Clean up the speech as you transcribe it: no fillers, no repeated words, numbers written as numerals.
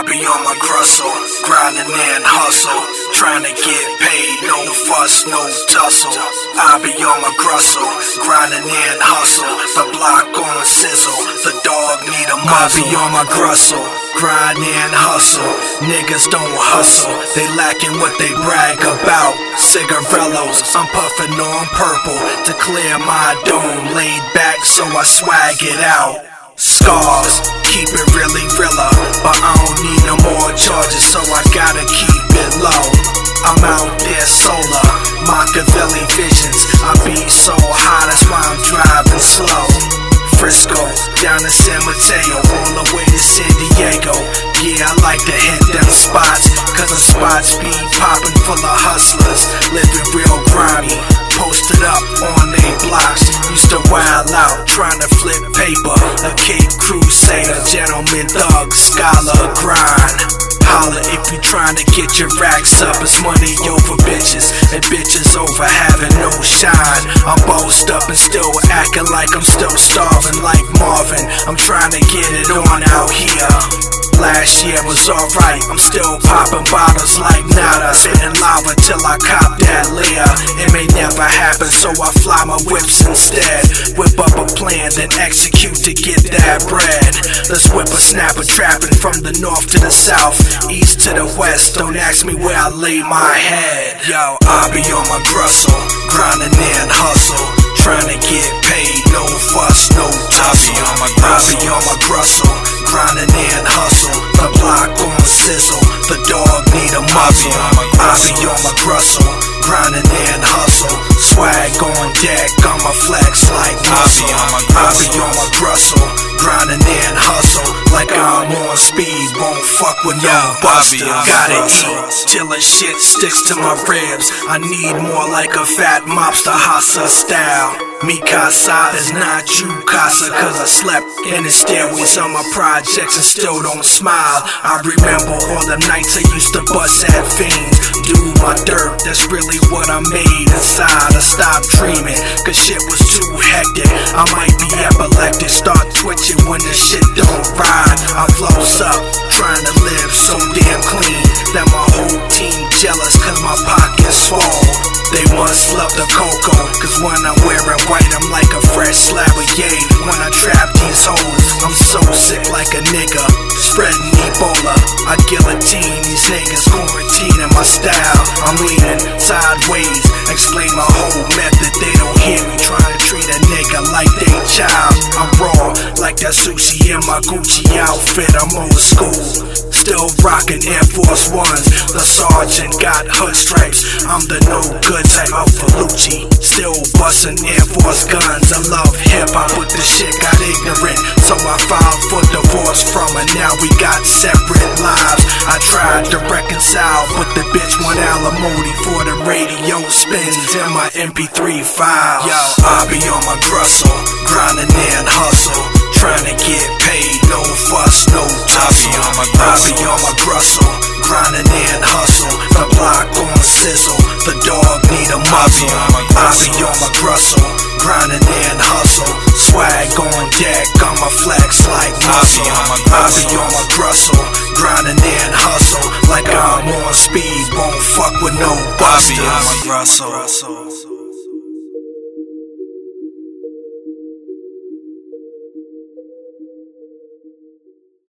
I be on my grustle, grinding and hustle, trying to get paid, no fuss, no tussle. I be on my grustle, grinding and hustle, the block on sizzle, the dog need a muzzle. I be on my grustle, grind and hustle, niggas don't hustle, they lacking what they brag about. Cigarellos, I'm puffing on purple to clear my dome, laid back so I swag it out. Scars, keep it really realer, but I don't need no more charges, so I gotta keep it low. I'm out there solar, Machiavelli visions, I be so high, that's why I'm driving slow. Frisco, down to San Mateo, on the way to San Diego. Yeah, I like to hit them spots, cause the spots be poppin' full of hustlers, living real grimy, posted up on they blocks. Used to wild out, trying to flip paper, a Cape Crusader, gentleman thug, scholar, grind. Holla if you trying to get your racks up, it's money over bitches, and bitches over having no shine. I'm bossed up and still acting like I'm still starving like Marvin. I'm trying to get it on out here. Last year was alright, I'm still popping bottles like nada, spitting lava till I cop that Leah. It may never happen, so I fly my whips instead. Whip up a plan, then execute to get that bread. Let's whip a snapper, trapping from the north to the south, east to the west. Don't ask me where I lay my head. Yo, I be on my grustle, grinding and hustle, trying to get paid, no fuss, no tussle. I be on my grustle, grinding and hustle, the block on sizzle, the dog need a muzzle. I be on my grustle, grinding and hustle, swag on deck, I'ma flex like muscle. I be on my grustle, grinding and hustle, like I'm on speed, won't fuck with no buster. Gotta eat till the shit sticks to my ribs, I need more like a fat mobster hustler style. Mi casa is not you casa, cause I slept in the stairways on my projects and still don't smile. I remember all the nights I used to bust at fiends, do my dirt, that's really what I made inside. I stopped dreaming, cause shit was too hectic, I might be epileptic, start twitching when the shit don't ride. I flows up, trying to live so damn clean that my whole team jealous cause my pockets fall. They must love the cocoa, cause when I'm wearing white I'm like a fresh slab of yay. When I trap these hoes, I'm so sick like a nigga, spreading Ebola. I guillotine these niggas, quarantining my style. I'm leaning sideways, explain my whole method. They don't hear me trying to treat a nigga like they child. I'm raw, like that sushi in my Gucci outfit. I'm old school, still rocking Air Force Ones. The sergeant got hood stripes, I'm the no good type of Felucci, still busting Air Force guns. I love hip-hop, but this shit got ignorant, so I filed for divorce from her. Now we got separate lives. I tried to reconcile, but the bitch want alimony for the radio spins in my MP3 file. Yo, I be on my grustle, grinding and hustle, trying to get paid, no fuss, no tussle. I be on my grustle, grinding and hustle, the block on sizzle, the dog need a muzzle. I be on my grustle, grinding and hustle, swag on deck, I'ma flex like muscle. I be on my grustle, grinding and hustle, like I'm on speed, won't fuck with no buster. I be on my grustle.